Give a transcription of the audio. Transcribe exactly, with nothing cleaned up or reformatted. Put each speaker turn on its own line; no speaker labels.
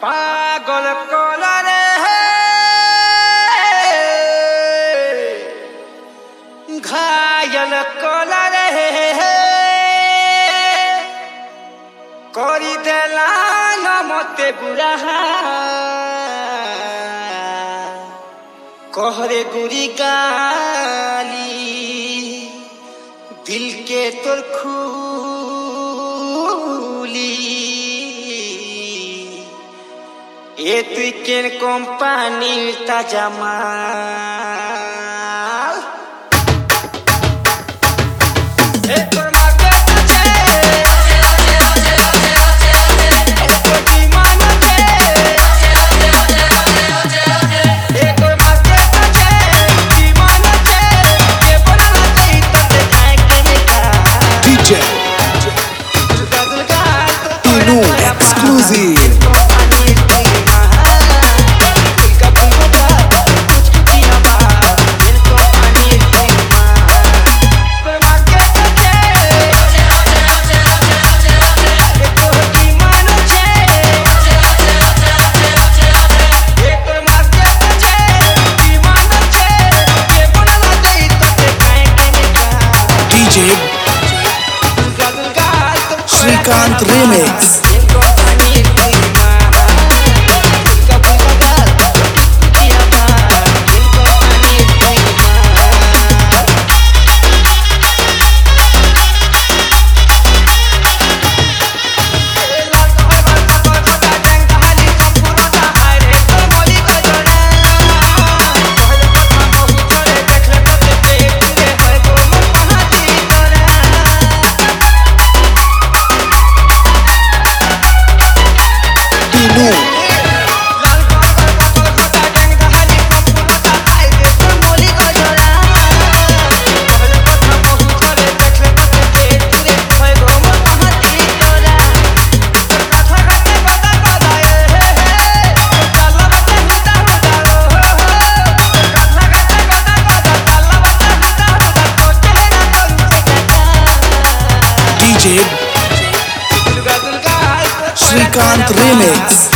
पागल कोला घायल कोला करी देला न मते बुरा कहरे गुरी गाली दिल के तोर खूली ए तुई केन कंपनी ताजा माल ए तोर माके तुझे ए तोर दीवान छे ए तोर माके तुझे दीवान छे के बोलना चाहिए तो काहे के निका
DJ Tinu exclusive Shrikant Remix. Shrikant Remix.